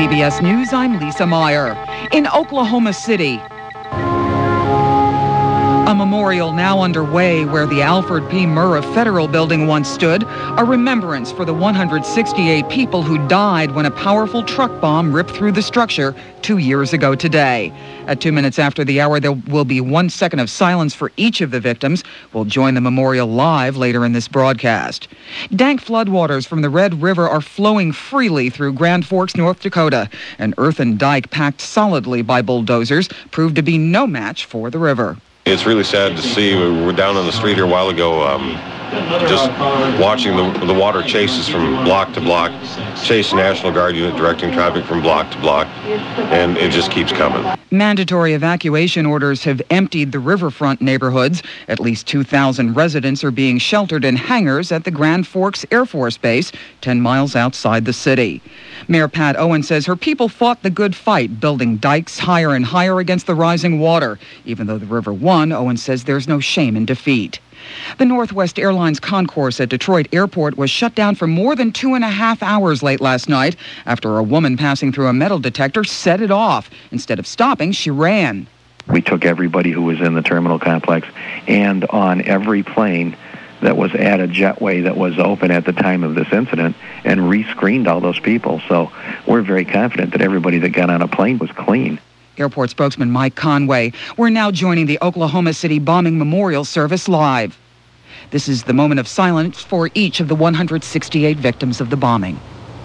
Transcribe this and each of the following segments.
CBS News, I'm Lisa Meyer. In Oklahoma City, a memorial now underway where the Alfred P. Murrah Federal Building once stood, a remembrance for the 168 people who died when a powerful truck bomb ripped through the structure 2 years ago today. At 2 minutes after the hour, there will be 1 second of silence for each of the victims. We'll join the memorial live later in this broadcast. Dank floodwaters from the Red River are flowing freely through Grand Forks, North Dakota. An earthen dike packed solidly by bulldozers proved to be no match for the river. It's really sad to see. We were down on the street here a while ago, just watching the water chases from block to block, Chase National Guard unit directing traffic from block to block, and it just keeps coming. Mandatory evacuation orders have emptied the riverfront neighborhoods. At least 2,000 residents are being sheltered in hangars at the Grand Forks Air Force Base, 10 miles outside the city. Mayor Pat Owen says her people fought the good fight, building dikes higher and higher against the rising water. Even though the river won, Owen says there's no shame in defeat. The Northwest Airlines concourse at Detroit Airport was shut down for more than 2.5 hours late last night after a woman passing through a metal detector set it off. Instead of stopping, she ran. We took everybody who was in the terminal complex and on every plane that was at a jetway that was open at the time of this incident and rescreened all those people. So we're very confident that everybody that got on a plane was clean. Airport spokesman Mike Conway. We're now joining the Oklahoma City Bombing Memorial Service live. This is the moment of silence for each of the 168 victims of the bombing.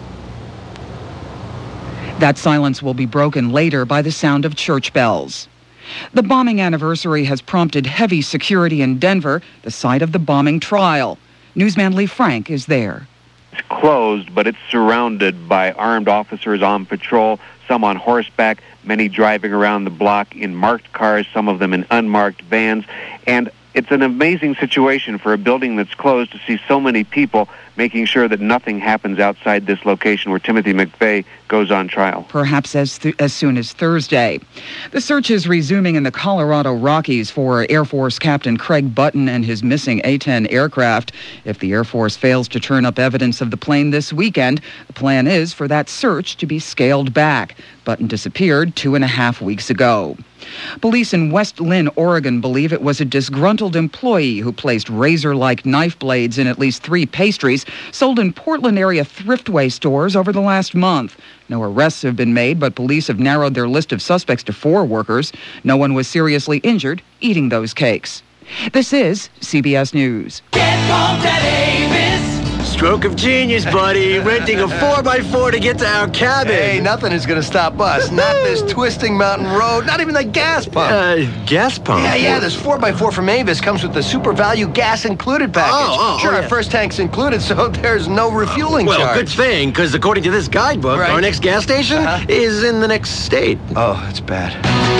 That silence will be broken later by the sound of church bells. The bombing anniversary has prompted heavy security in Denver, the site of the bombing trial. Newsman Lee Frank is there. It's closed, but it's surrounded by armed officers on patrol, some on horseback, many driving around the block in marked cars, some of them in unmarked vans. And it's an amazing situation for a building that's closed to see so many people making sure that nothing happens outside this location where Timothy McVeigh goes on trial. Perhaps as soon as Thursday. The search is resuming in the Colorado Rockies for Air Force Captain Craig Button and his missing A-10 aircraft. If the Air Force fails to turn up evidence of the plane this weekend, the plan is for that search to be scaled back. Button disappeared 2.5 weeks ago. Police in West Lynn, Oregon, believe it was a disgruntled employee who placed razor-like knife blades in at least 3 pastries sold in Portland-area thriftway stores over the last month. No arrests have been made, but police have narrowed their list of suspects to 4 workers. No one was seriously injured eating those cakes. This is CBS News. Get home to Avis. Stroke of genius, buddy. Renting a 4x4 to get to our cabin. Hey, nothing is going to stop us. Not this twisting mountain road. Not even the gas pump. Gas pump? Yeah. This 4x4 from Avis comes with the Super Value Gas Included package. Our first tank's included, so there's no refueling charge. Well, good thing, because according to this guidebook, our next gas station is in the next state. Oh, that's bad.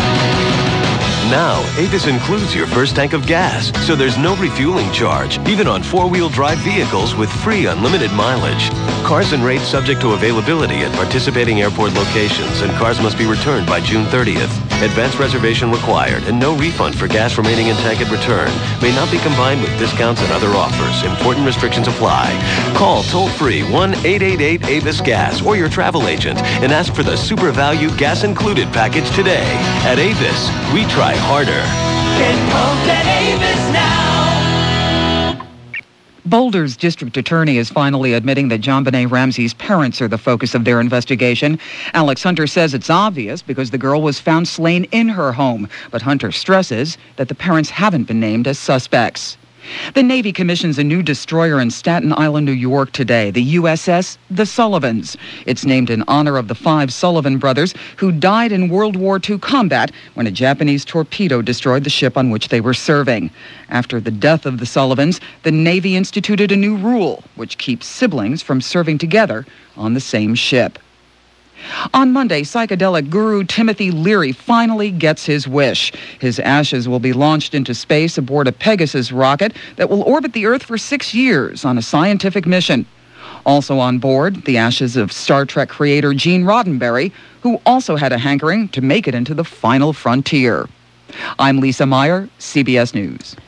Now, Avis includes your first tank of gas, so there's no refueling charge, even on 4-wheel drive vehicles with free unlimited mileage. Cars and rates subject to availability at participating airport locations, and cars must be returned by June 30th. Advance reservation required, and no refund for gas remaining in tank at return. May not be combined with discounts and other offers. Important restrictions apply. Call toll-free 1-888-AVIS-GAS or your travel agent and ask for the Super Value Gas Included package today. At Avis, we try harder. Get home to Avis now. Boulder's district attorney is finally admitting that JonBenet Ramsey's parents are the focus of their investigation. Alex Hunter says it's obvious because the girl was found slain in her home, but Hunter stresses that the parents haven't been named as suspects. The Navy commissions a new destroyer in Staten Island, New York today, the USS The Sullivans. It's named in honor of the 5 Sullivan brothers who died in World War II combat when a Japanese torpedo destroyed the ship on which they were serving. After the death of the Sullivans, the Navy instituted a new rule which keeps siblings from serving together on the same ship. On Monday, psychedelic guru Timothy Leary finally gets his wish. His ashes will be launched into space aboard a Pegasus rocket that will orbit the Earth for 6 years on a scientific mission. Also on board, the ashes of Star Trek creator Gene Roddenberry, who also had a hankering to make it into the final frontier. I'm Lisa Meyer, CBS News.